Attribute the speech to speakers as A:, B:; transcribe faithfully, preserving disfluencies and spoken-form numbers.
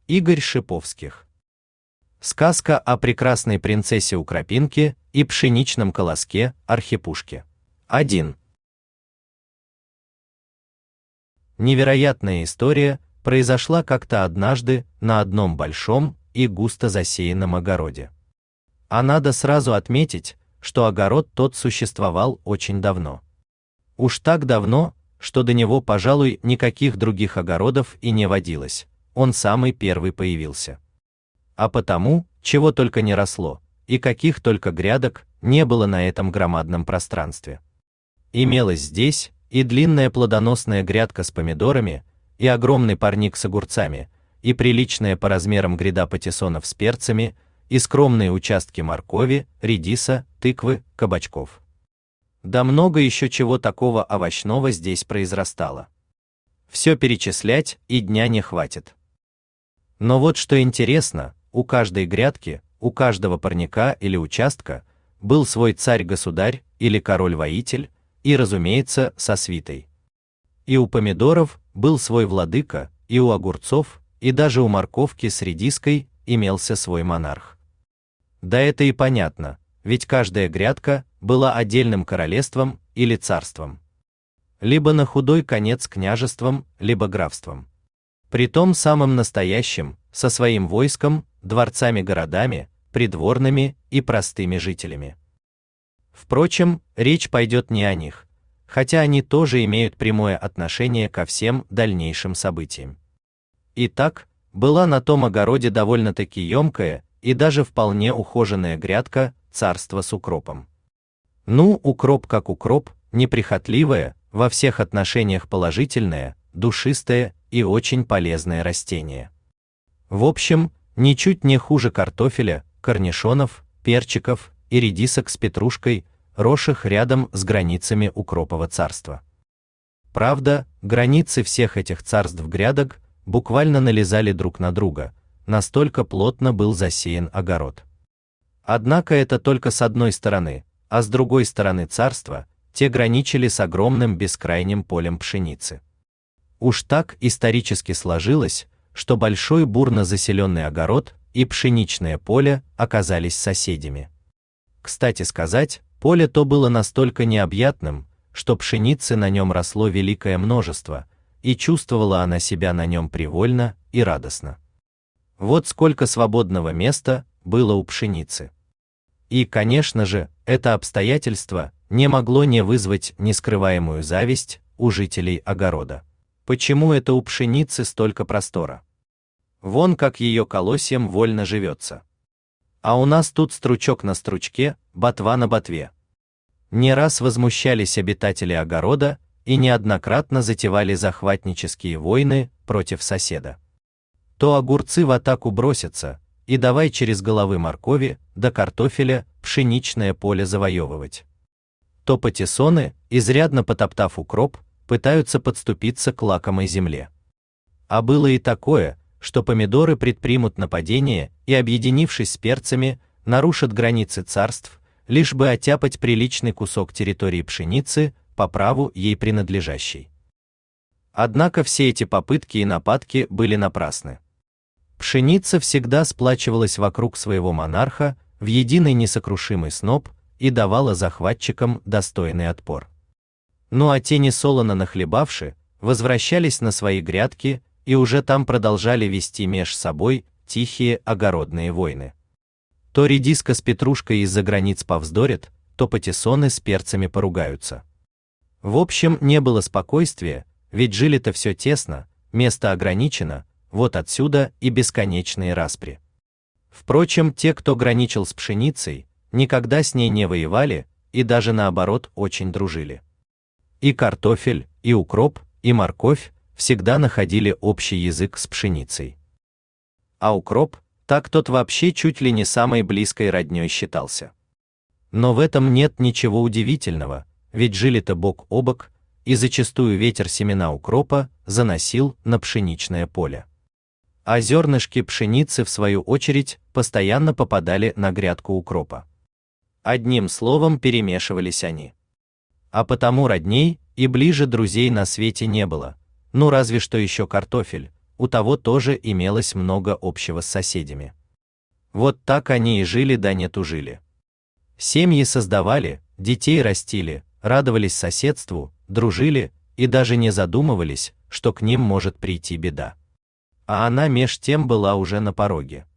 A: Игорь Шиповских. Сказка о прекрасной принцессе Украпинке и пшеничном колоске Архипушке. один. Невероятная история произошла как-то однажды на одном большом и густо засеянном огороде. А надо сразу отметить, что огород тот существовал очень давно. Уж так давно, что до него, пожалуй, никаких других огородов и не водилось, он самый первый появился. А потому, чего только не росло, и каких только грядок не было на этом громадном пространстве. Имелось здесь и длинная плодоносная грядка с помидорами, и огромный парник с огурцами, и приличная по размерам гряда патиссонов с перцами, и скромные участки моркови, редиса, тыквы, кабачков. Да много еще чего такого овощного здесь произрастало. Все перечислять и дня не хватит. Но вот что интересно, у каждой грядки, у каждого парника или участка был свой царь-государь или король-воитель, и, разумеется, со свитой. И у помидоров был свой владыка, и у огурцов, и даже у морковки с редиской имелся свой монарх. Да это и понятно, ведь каждая грядка была отдельным королевством или царством. Либо на худой конец княжеством, либо графством. Притом самым настоящим, со своим войском, дворцами-городами, придворными и простыми жителями. Впрочем, речь пойдет не о них, хотя они тоже имеют прямое отношение ко всем дальнейшим событиям. Итак, была на том огороде довольно-таки емкая и даже вполне ухоженная грядка царства с укропом. Ну, укроп как укроп, неприхотливое, во всех отношениях положительное, душистое и очень полезное растение. В общем, ничуть не хуже картофеля, корнишонов, перчиков и редисок с петрушкой, росших рядом с границами укропового царства. Правда, границы всех этих царств грядок буквально налезали друг на друга, настолько плотно был засеян огород. Однако это только с одной стороны, а с другой стороны царства те граничили с огромным бескрайним полем пшеницы. Уж так исторически сложилось, что большой бурно заселенный огород и пшеничное поле оказались соседями. Кстати сказать, поле то было настолько необъятным, что пшеницы на нем росло великое множество, и чувствовала она себя на нем привольно и радостно. Вот сколько свободного места было у пшеницы. И, конечно же, это обстоятельство не могло не вызвать нескрываемую зависть у жителей огорода. Почему это у пшеницы столько простора? Вон как ее колосьям вольно живется. А у нас тут стручок на стручке, ботва на ботве. Не раз возмущались обитатели огорода и неоднократно затевали захватнические войны против соседа. То огурцы в атаку бросятся, и давай через головы моркови да картофеля пшеничное поле завоевывать. То патиссоны, изрядно потоптав укроп, пытаются подступиться к лакомой земле. А было и такое, что помидоры предпримут нападение и, объединившись с перцами, нарушат границы царств, лишь бы оттяпать приличный кусок территории пшеницы, по праву ей принадлежащей. Однако все эти попытки и нападки были напрасны. Пшеница всегда сплачивалась вокруг своего монарха в единый несокрушимый сноп и давала захватчикам достойный отпор. Ну а те, несолоно нахлебавши, возвращались на свои грядки и уже там продолжали вести меж собой тихие огородные войны. То редиска с петрушкой из-за границ повздорят, то патиссоны с перцами поругаются. В общем, не было спокойствия, ведь жили-то все тесно, место ограничено, вот отсюда и бесконечные распри. Впрочем, те, кто граничил с пшеницей, никогда с ней не воевали и даже наоборот очень дружили. И картофель, и укроп, и морковь всегда находили общий язык с пшеницей. А укроп, так тот вообще чуть ли не самой близкой роднёй считался. Но в этом нет ничего удивительного, ведь жили-то бок о бок, и зачастую ветер семена укропа заносил на пшеничное поле. А зернышки пшеницы, в свою очередь, постоянно попадали на грядку укропа. Одним словом, перемешивались они. А потому родней и ближе друзей на свете не было, ну разве что еще картофель, у того тоже имелось много общего с соседями. Вот так они и жили да не тужили. Семьи создавали, детей растили, радовались соседству, дружили и даже не задумывались, что к ним может прийти беда. А она меж тем была уже на пороге.